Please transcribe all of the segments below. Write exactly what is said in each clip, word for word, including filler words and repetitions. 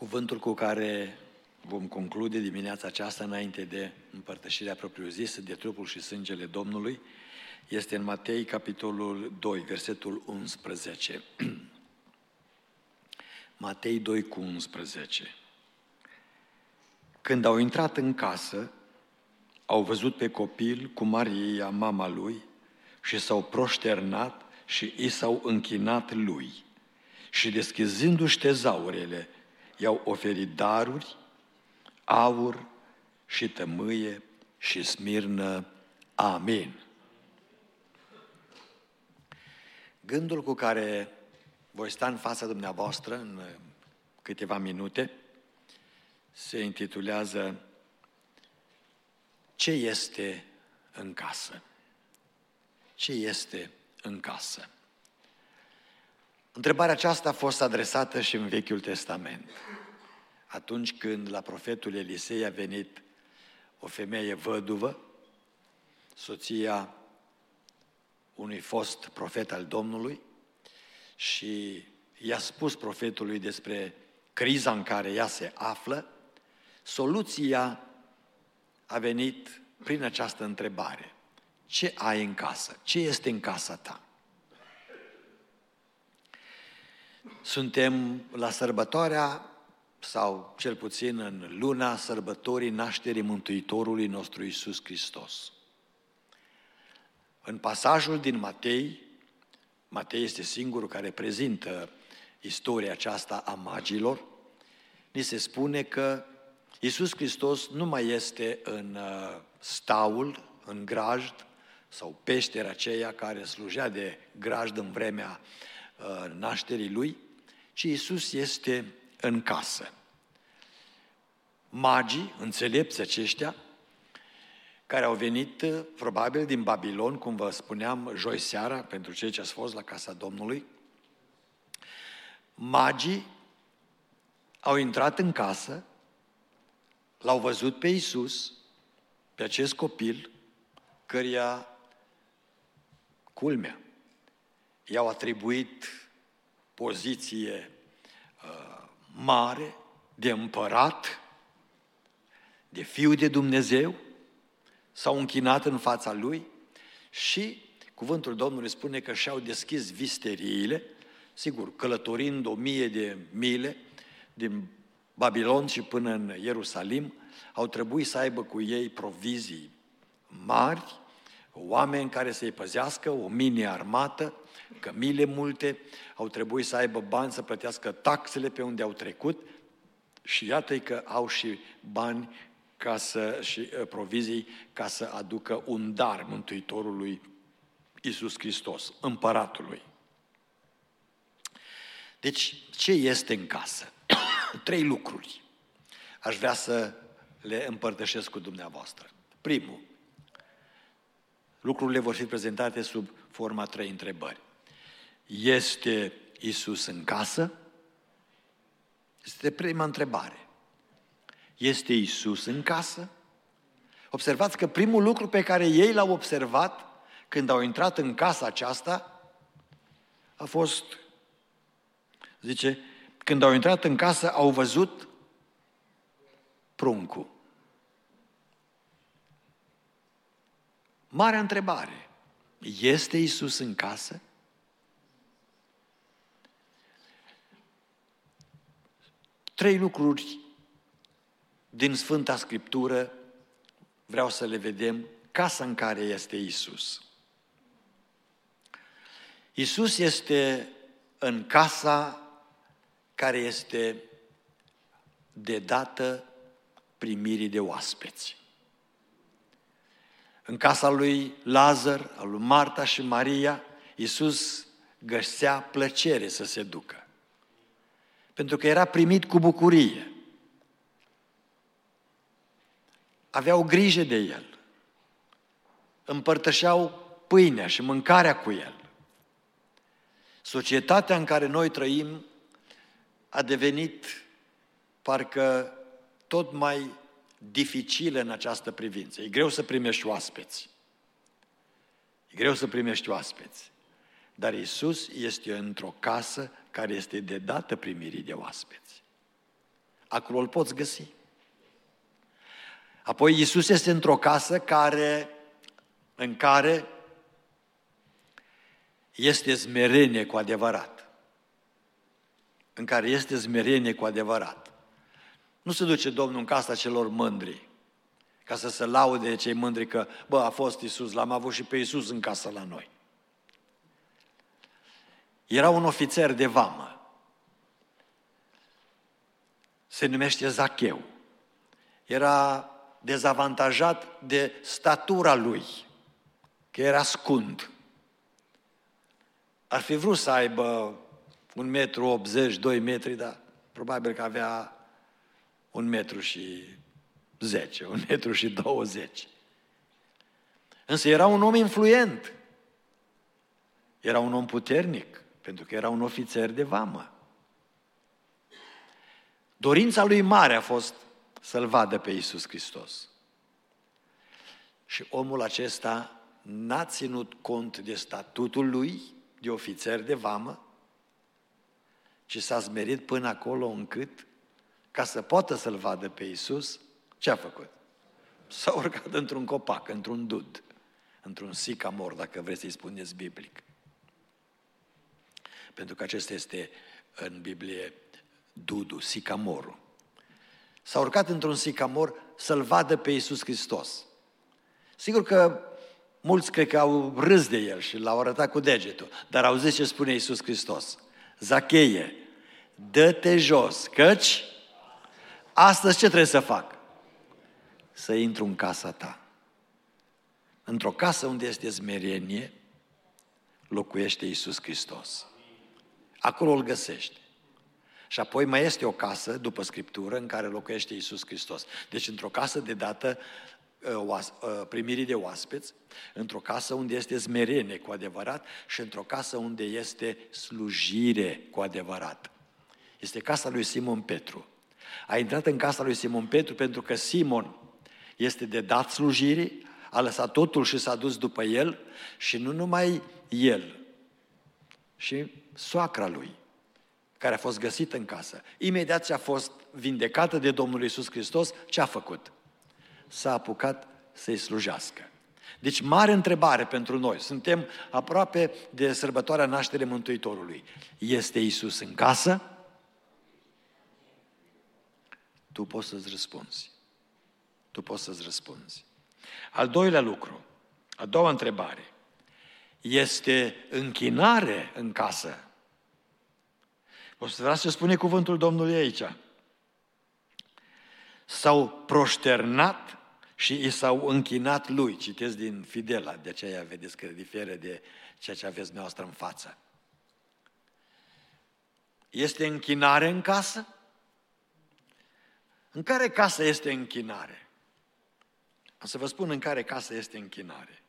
Cuvântul cu care vom conclude dimineața aceasta, înainte de împărtășirea propriu-zisă de trupul și sângele Domnului, este în Matei, capitolul doi, versetul unsprezece. Matei doi cu unsprezece. Când au intrat în casă, au văzut pe copil cu Maria, mama lui, și s-au proșternat și i s-au închinat lui. Și deschizându-și tezaurele, i-au oferit daruri, aur și tămâie și smirnă. Amin. Gândul cu care voi sta în fața dumneavoastră în câteva minute se intitulează Ce este în casă? Ce este în casă? Întrebarea aceasta a fost adresată și în Vechiul Testament. Atunci când la profetul Elisei a venit o femeie văduvă, soția unui fost profet al Domnului, și i-a spus profetului despre criza în care ea se află, soluția a venit prin această întrebare. Ce ai în casă? Ce este în casa ta? Suntem la sărbătoarea, sau cel puțin în luna sărbătorii nașterii Mântuitorului nostru Iisus Hristos. În pasajul din Matei, Matei este singurul care prezintă istoria aceasta a magilor, ni se spune că Iisus Hristos nu mai este în staul, în grajd, sau peștera aceea care slujea de grajd în vremea nașterii Lui, ci Iisus este în casă. Magii, înțelepți aceștia, care au venit probabil din Babilon, cum vă spuneam joi seara, pentru cei ce ați fost la casa Domnului, magii au intrat în casă, l-au văzut pe Iisus, pe acest copil, căruia, culmea, i-au atribuit poziție uh, mare, de împărat, de fiu de Dumnezeu, s-au închinat în fața lui și cuvântul Domnului spune că și-au deschis visteriile, sigur, călătorind o mie de mile din Babilon și până în Ierusalim, au trebuit să aibă cu ei provizii mari, oameni care să-i păzească, o mini-armată, cămile multe, au trebuit să aibă bani să plătească taxele pe unde au trecut și iată-i că au și bani ca să, și uh, provizii ca să aducă un dar Mântuitorului Iisus Hristos, împăratului. Deci, ce este în casă? Trei lucruri aș vrea să le împărtășesc cu dumneavoastră. Primul, lucrurile vor fi prezentate sub forma trei întrebări. Este Iisus în casă? Este prima întrebare. Este Iisus în casă? Observați că primul lucru pe care ei l-au observat când au intrat în casa aceasta a fost, zice, când au intrat în casă au văzut pruncul. Marea întrebare. Este Iisus în casă? Trei lucruri din Sfânta Scriptură vreau să le vedem, casa în care este Iisus. Iisus este în casa care este de dată primirii de oaspeți. În casa lui Lazar, a lui Marta și Maria, Iisus găsea plăcere să se ducă. Pentru că era primit cu bucurie. Aveau grijă de el. Împărtășeau pâinea și mâncarea cu el. Societatea în care noi trăim a devenit parcă tot mai dificilă în această privință. E greu să primești oaspeți. E greu să primești oaspeți. Dar Iisus este într-o casă care este de dată primirii de oaspeți. acolo îl poți găsi. Apoi Iisus este într-o casă care, în care este smerenie cu adevărat. În care este smerenie cu adevărat. Nu se duce Domnul în casa celor mândri, ca să se laude cei mândri că, bă, a fost Iisus, l-am avut și pe Iisus în casă la noi. Era un ofițer de vamă. Se numește Zacheu. Era dezavantajat de statura lui, că era scund. Ar fi vrut să aibă un metru optzeci, doi metri, dar probabil că avea un metru și zece, un metru și douăzeci. Însă era un om influent. Era un om puternic, pentru că era un ofițer de vamă. Dorința lui mare a fost să-L vadă pe Iisus Hristos. Și omul acesta n-a ținut cont de statutul lui, de ofițer de vamă, ci s-a smerit până acolo încât, ca să poată să-L vadă pe Iisus, ce a făcut? S-a urcat într-un copac, într-un dud, într-un sicamor, dacă vreți să-i spuneți biblic. Pentru că acesta este în Biblie dudul, sicamorul. S-a urcat într-un sicamor să-L vadă pe Iisus Hristos. Sigur că mulți cred că au râs de el și l-au arătat cu degetul, dar auziți ce spune Iisus Hristos? Zacheie, dă-te jos, căci astăzi ce trebuie să fac? Să intru în casa ta. Într-o casă unde este smerenie, locuiește Iisus Hristos. Acolo îl găsești. Și apoi mai este o casă, după Scriptură, în care locuiește Iisus Hristos. Deci într-o casă de dată primirii de oaspeți, într-o casă unde este smerenie cu adevărat și într-o casă unde este slujire cu adevărat. Este casa lui Simon Petru. A intrat în casa lui Simon Petru pentru că Simon este de dat slujirii, a lăsat totul și s-a dus după el și nu numai el, și soacra lui, care a fost găsită în casă. Imediat ce a fost vindecată de Domnul Iisus Hristos, ce a făcut? S-a apucat să-i slujească. Deci, mare întrebare pentru noi. Suntem aproape de sărbătoarea nașterii Mântuitorului. Este Iisus în casă? Tu poți să-ți răspunzi. Tu poți să-ți răspunzi. Al doilea lucru, a doua întrebare, este închinare în casă? O să vreau să spune cuvântul Domnului aici. S-au proșternat și i s-au închinat lui. Citesc din Fidela, de aceea vedeți că diferă de ceea ce aveți dumneavoastră în față. Este închinare în casă? În care casă este închinare? Am să vă spun în care casă este închinare.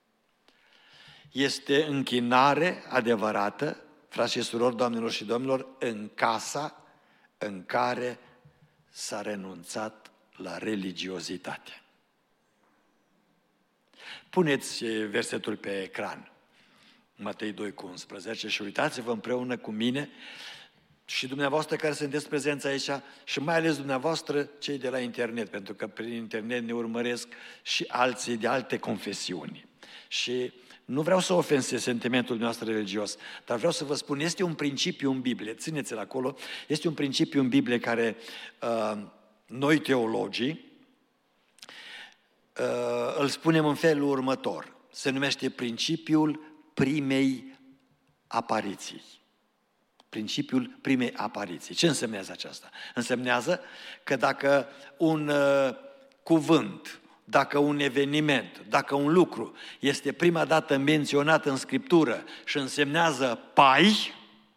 Este închinare adevărată, frați și surori, doamnelor și domnilor, în casa în care s-a renunțat la religiozitate. Puneți versetul pe ecran, Matei doi cu unsprezece, și uitați-vă împreună cu mine și dumneavoastră care sunteți prezenți aici și mai ales dumneavoastră cei de la internet, pentru că prin internet ne urmăresc și alții de alte confesiuni. Și nu vreau să ofensez sentimentul nostru religios, dar vreau să vă spun, este un principiu în Biblie, țineți-l acolo, este un principiu în Biblie care uh, noi teologii uh, îl spunem în felul următor. Se numește principiul primei apariții. Principiul primei apariții. Ce însemnează aceasta? Însemnează că dacă un uh, cuvânt, dacă un eveniment, dacă un lucru este prima dată menționat în Scriptură și însemnează pai,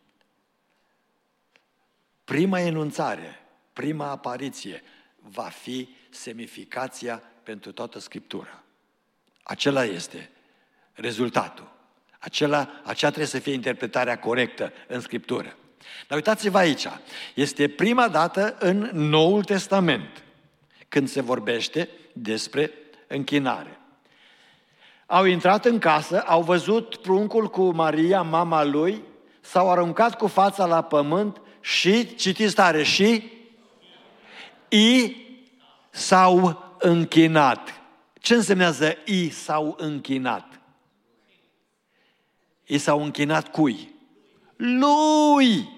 prima enunțare, prima apariție va fi semnificația pentru toată Scriptura. Acela este rezultatul. Acela, acea trebuie să fie interpretarea corectă în Scriptură. Dar uitați-vă aici, este prima dată în Noul Testament când se vorbește despre închinare. Au intrat în casă, au văzut pruncul cu Maria, mama lui, s-au aruncat cu fața la pământ și, citiți tare, și I s-au închinat. Ce însemnează I s-au închinat? I s-au închinat cui? Lui!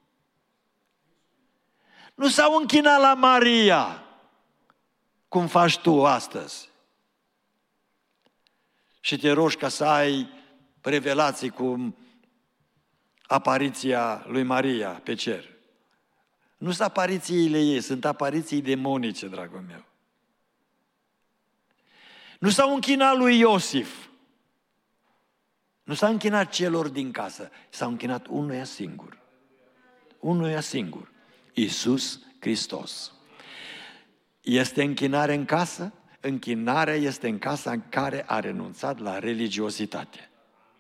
Nu s-au închinat la Maria, cum faci tu astăzi. Și te rogi ca să ai revelații cu apariția lui Maria pe cer. Nu sunt aparițiile ei, sunt apariții demonice, dragul meu. Nu s-au închinat lui Iosif. Nu s-a închinat celor din casă. S-au închinat unuia singur. Unuia singur. Iisus Hristos. Este închinare în casă? Închinarea este în casa în care a renunțat la religiozitate.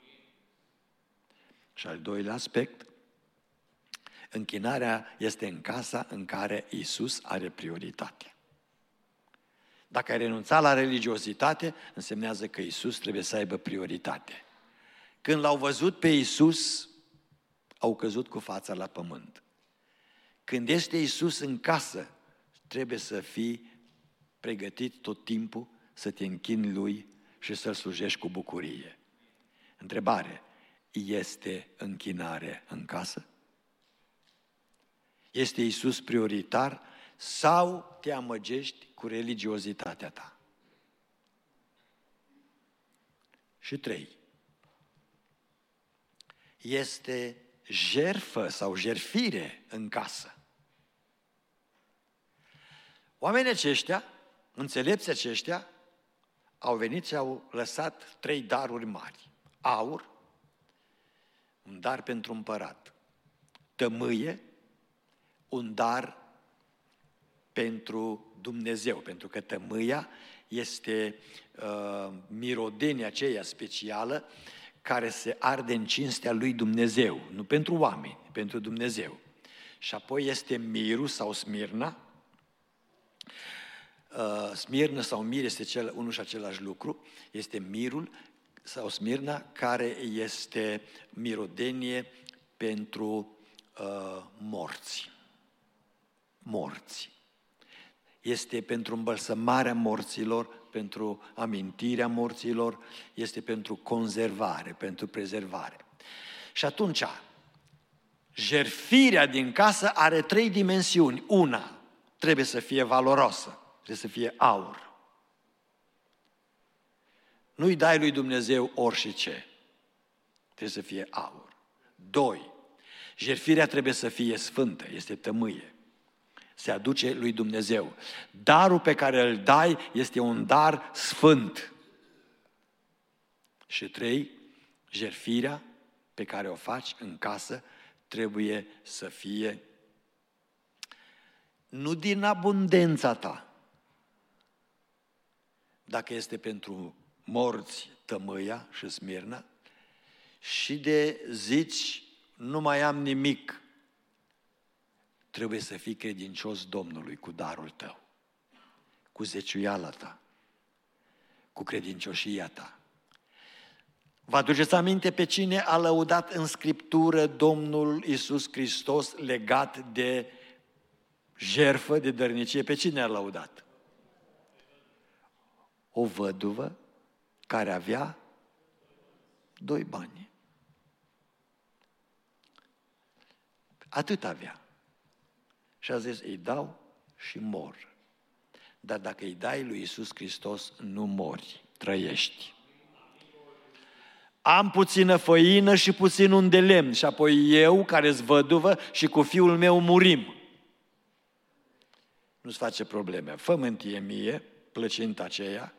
Și al doilea aspect, închinarea este în casa în care Iisus are prioritate. Dacă ai renunțat la religiozitate, însemnează că Iisus trebuie să aibă prioritate. Când l-au văzut pe Iisus, au căzut cu fața la pământ. Când este Iisus în casă, trebuie să fii pregătit tot timpul să te închini Lui și să-L slujești cu bucurie. Întrebare, este închinare în casă? Este Iisus prioritar sau te amăgești cu religiozitatea ta? Și trei, este jertfă sau jertfire în casă. Oamenii aceștia, înțelepții aceștia, au venit și au lăsat trei daruri mari. Aur, un dar pentru împărat. Tămâie, un dar pentru Dumnezeu, pentru că tămâia este uh, mirodenia aceea specială care se arde în cinstea lui Dumnezeu, nu pentru oameni, pentru Dumnezeu. Și apoi este mirul sau smirna. Uh, smirnă sau mir este cel, unul și același lucru. Este mirul sau smirna care este mirodenie pentru uh, morți. Morți. Este pentru îmbălsămarea morților, pentru amintirea morților, este pentru conservare, pentru prezervare. Și atunci, jertfirea din casă are trei dimensiuni. Una, trebuie să fie valoroasă, trebuie să fie aur. Nu-i dai lui Dumnezeu orice, trebuie să fie aur. Doi, jertfirea trebuie să fie sfântă, este tămâie. Se aduce lui Dumnezeu. Darul pe care îl dai este un dar sfânt. Și trei, jertfirea pe care o faci în casă trebuie să fie nu din abundența ta. Dacă este pentru morți, tămâia și smirna, și de zici, nu mai am nimic, trebuie să fii credincios Domnului cu darul tău, cu zeciuiala ta, cu credincioșia ta. Vă aduceți aminte pe cine a lăudat în Scriptură Domnul Iisus Hristos legat de jertfă, de dărnicie? Pe cine a lăudat? O văduvă care avea doi bani. Atât avea. Și a zis, îi dau și mor. Dar dacă îi dai lui Iisus Hristos, nu mori, trăiești. Am puțină făină și puțin un de lemn și apoi eu, care-s văduvă, și cu fiul meu murim. Nu-ți face probleme. Fă mântie mie, plăcinta aceea,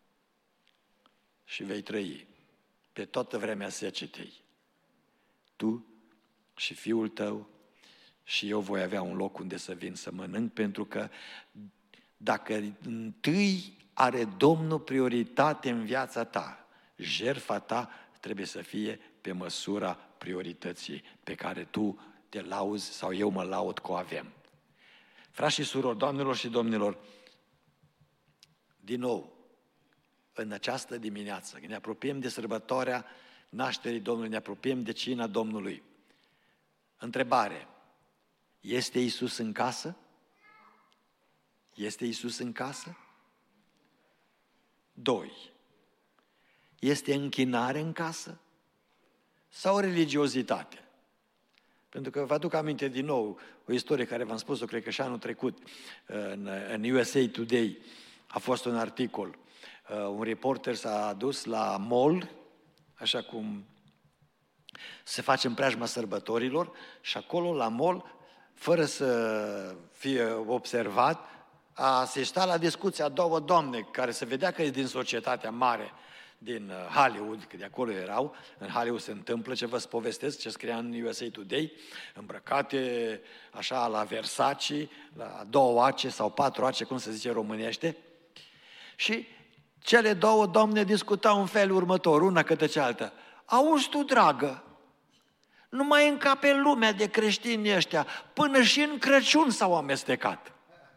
și vei trăi pe toată vremea secetei. Tu și fiul tău și eu voi avea un loc unde să vin să mănânc, pentru că dacă întâi are Domnul prioritate în viața ta, jertfa ta trebuie să fie pe măsura priorității pe care tu te lauzi sau eu mă laud că o avem. Frați și surori, doamnelor și domnilor, din nou, în această dimineață, ne apropiem de sărbătoarea nașterii Domnului, ne apropiem de cina Domnului. Întrebare, este Iisus în casă? Este Iisus în casă? Doi. Este închinare în casă? Sau religiozitate? Pentru că vă aduc aminte din nou o istorie care v-am spus-o, cred că și anul trecut, în, în U S A Today a fost un articol. Un reporter s-a dus la mall, așa cum se face în preajma sărbătorilor, și acolo la mall, fără să fie observat, a asistat la discuția două doamne care se vedea că e din societatea mare din Hollywood, că de acolo erau. În Hollywood se întâmplă ce vă povestesc, ce scria în U S A Today, îmbrăcate așa la Versace, la două ace sau patru ace, cum se zice românește. Și cele două doamne discutau în felul următor, una către cealaltă. Auzi tu, dragă, nu mai încape lumea de creștini ăștia, până și în Crăciun s-au amestecat.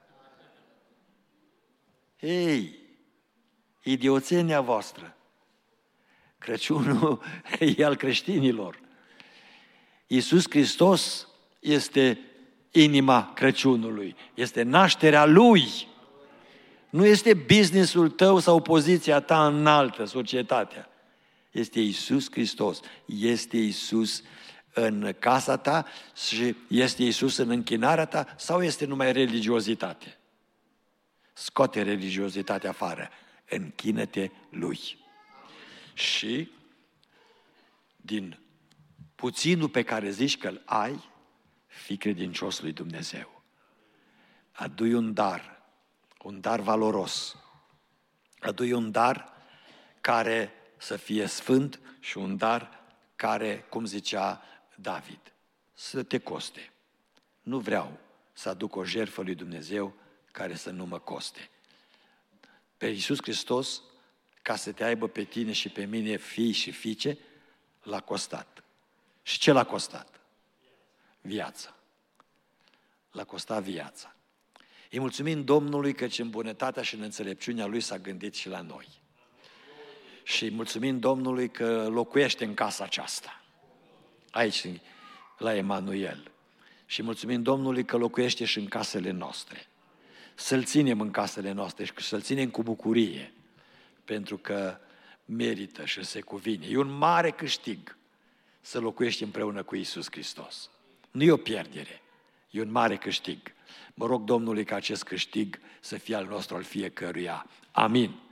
Ei, idioțenia voastră, Crăciunul e al creștinilor. Iisus Hristos este inima Crăciunului, este nașterea Lui. Nu este businessul tău sau poziția ta înaltă, societatea. Este Iisus Hristos, este Iisus în casa ta și este Iisus în închinarea ta sau este numai religiozitate? Scoate religiozitatea afară, închină-te Lui. Și din puținul pe care zici că-l ai, fii credincios lui Dumnezeu. Adu-i un dar, un dar valoros. Adu-i un dar care să fie sfânt și un dar care, cum zicea David, să te coste. Nu vreau să aduc o jertfă lui Dumnezeu care să nu mă coste. Pe Iisus Hristos, ca să te aibă pe tine și pe mine fii și fiice, l-a costat. Și ce l-a costat? Viața. L-a costat viața. Îi mulțumim Domnului căci în bunătatea și în înțelepciunea Lui s-a gândit și la noi. Și îi mulțumim Domnului că locuiește în casa aceasta. Aici, la Emanuel. Și mulțumim Domnului că locuiește și în casele noastre. Să-L ținem în casele noastre și să-L ținem cu bucurie. Pentru că merită și se cuvine. E un mare câștig să locuiești împreună cu Iisus Hristos. Nu e o pierdere, e un mare câștig. Mă rog Domnului ca acest câștig să fie al nostru, al fiecăruia. Amin.